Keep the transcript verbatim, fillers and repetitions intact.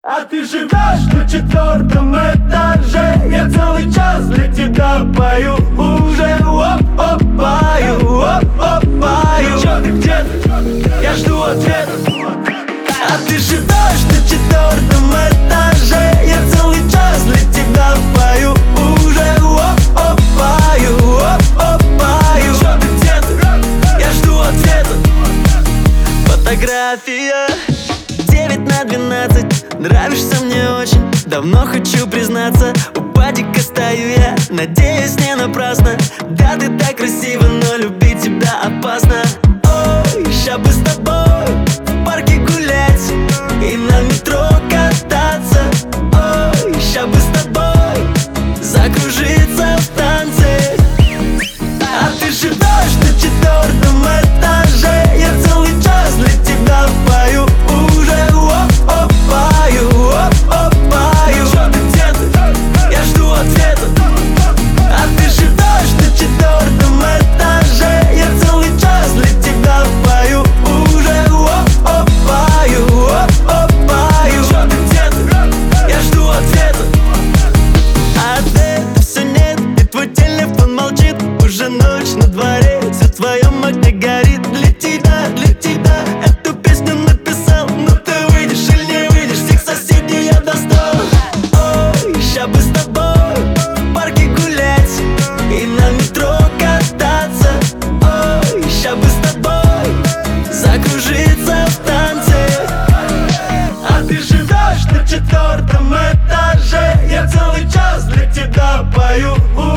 А ты живешь на четвертом этаже. Я целый час для тебя пою уже. Оп-оп, пою, оп-оп, пою. Чё ты, где ты? Я жду ответа. А ты живешь на четвертом этаже. Я целый час для тебя пою уже. Оп-оп, пою, оп-оп, пою. Чё ты, где ты? Я жду ответа. Фотография девять на двенадцать. Нравишься мне очень, давно хочу признаться. У падика стою я, надеюсь, не напрасно. Да, ты так красива, но любить тебя опасно. Ой, ща бы с тобой в парке гулять и на метро кататься. Ой, ща бы с тобой закружиться в танце. А ты живешь на четвертом этаже. Я целый час для тебя пою уже. Оп-оп, пою, оп-оп, пою. Чё ты, где ты? Я жду ответа. А ты живешь на четвертом этаже. Я целый час для тебя пою уже. Оп-оп, пою, оп-оп, пою. Чё ты, где ты? Я жду ответа. А ты все нет, и твой телефон молчит. Уже ночь на дворе, свет в твоем окне горит. Для тебя, для тебя эту песню написал. Но ты выйдешь или не выйдешь, всех соседей я достал. Ой, ща бы с тобой в парке гулять и на метро кататься. Ой, ща бы с тобой закружиться в танце. А ты живешь на четвертом этаже. Я целый час для тебя пою.